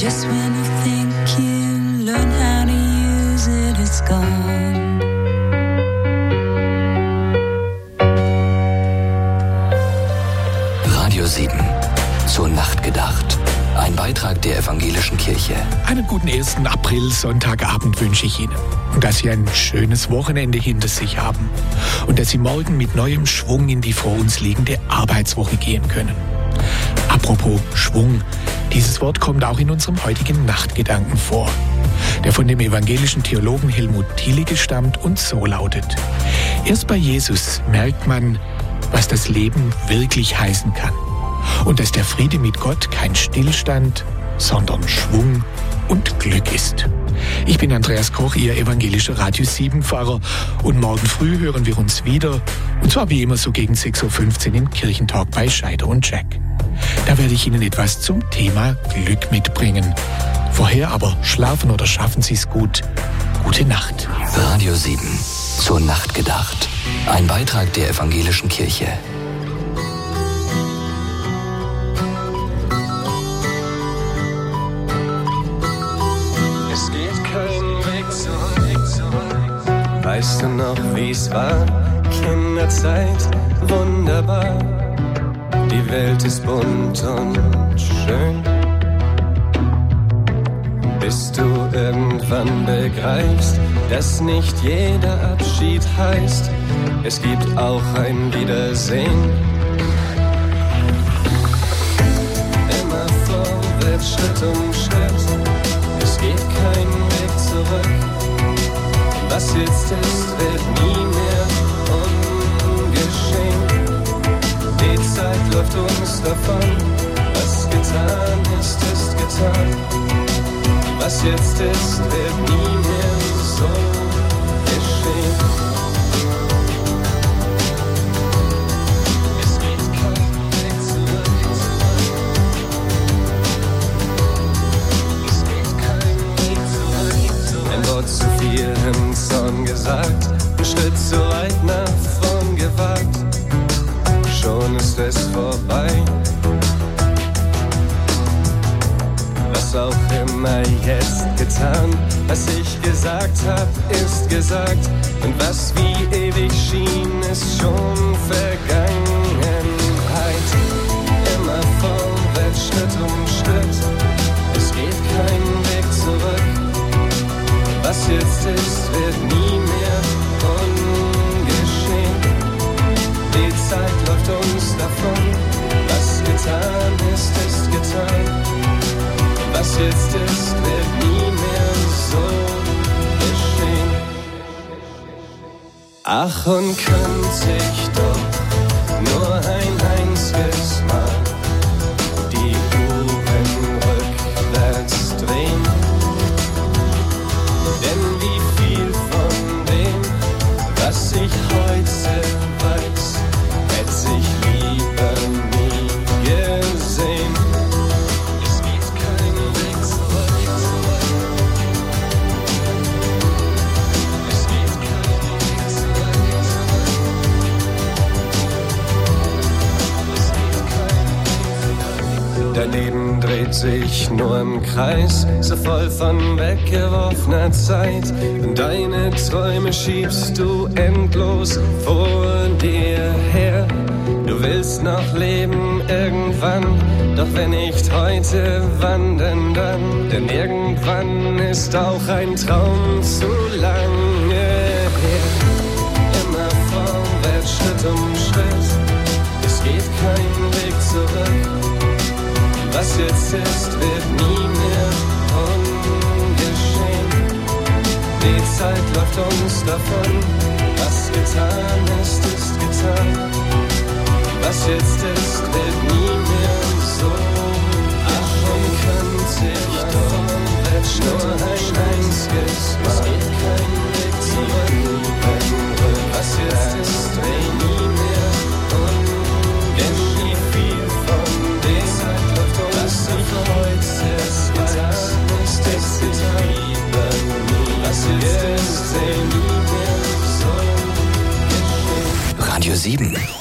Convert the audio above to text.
Just when you think you learn how to use it, it's gone. Radio 7. Zur Nacht gedacht. Ein Beitrag der Evangelischen Kirche. Einen guten 1. April, Sonntagabend wünsche ich Ihnen. Und dass Sie ein schönes Wochenende hinter sich haben. Und dass Sie morgen mit neuem Schwung in die vor uns liegende Arbeitswoche gehen können. Apropos Schwung. Dieses Wort kommt auch in unserem heutigen Nachtgedanken vor. Der von dem evangelischen Theologen Helmut Thielicke stammt und so lautet: Erst bei Jesus merkt man, was das Leben wirklich heißen kann. Und dass der Friede mit Gott kein Stillstand, sondern Schwung und Glück ist. Ich bin Andreas Koch, Ihr evangelischer Radio 7-Pfarrer, und morgen früh hören wir uns wieder, und zwar wie immer so gegen 6.15 Uhr im Kirchentalk bei Scheider und Jack. Da werde ich Ihnen etwas zum Thema Glück mitbringen. Vorher aber schlafen oder schaffen Sie es gut. Gute Nacht. Radio 7. Zur Nacht gedacht. Ein Beitrag der Evangelischen Kirche. Es geht kein Weg zurück. Weißt du noch, wie's war? Kinderzeit, wunderbar. Die Welt ist bunt und schön. Bis du irgendwann begreifst, dass nicht jeder Abschied heißt, es gibt auch ein Wiedersehen. Immer vorwärts, Schritt um Schritt, es geht kein Weg zurück. Was jetzt ist, wird nie mehr ungeschehen. Die Zeit läuft uns davon, was getan ist, ist getan. Was jetzt ist, wird nie mehr so geschehen. Es geht kein Weg zurück. Es geht kein Weg zurück. Ein Wort zu viel im Zorn gesagt, ein Schritt zu weit nach vorn gewagt. Schon ist es vorbei. Was auch immer jetzt getan, was ich gesagt hab, ist gesagt. Und was wie ewig schien, ist schon Vergangenheit. Immer vorwärts, Schritt um Schritt, es geht kein Weg zurück. Was jetzt ist, wird nie mehr ungeschehen. Die Zeit läuft uns davon, was getan ist, ist getan. Was jetzt ist, wird nie mehr so geschehen. Ach, und könnte ich doch nur ein einziges Mal die Uhren rückwärts drehen. Denn wie viel von dem, was ich heute weiß, hätte ich lieber nie gesehen. Dein Leben dreht sich nur im Kreis, so voll von weggeworfener Zeit. Und deine Träume schiebst du endlos vor dir her. Du willst noch leben irgendwann, doch wenn nicht heute, wann denn dann? Denn irgendwann ist auch ein Traum zu lange her. Immer vorwärts, Schritt um Schritt, es geht kein Weg zurück. Was jetzt ist, wird nie mehr ungeschehen. Die Zeit läuft uns davon, was getan ist, ist getan. Was jetzt ist, wird nie mehr so. Ach, und könnte ich doch nur ein einziges Mal. Es geht kein Weg zurück. Was jetzt ist, wird nie mehr ungeschehen. Wie viel von der Zeit läuft uns davon, heute ist getan, ist es getan. Was jetzt ist, wird nie mehr so geschehen. Radio 7.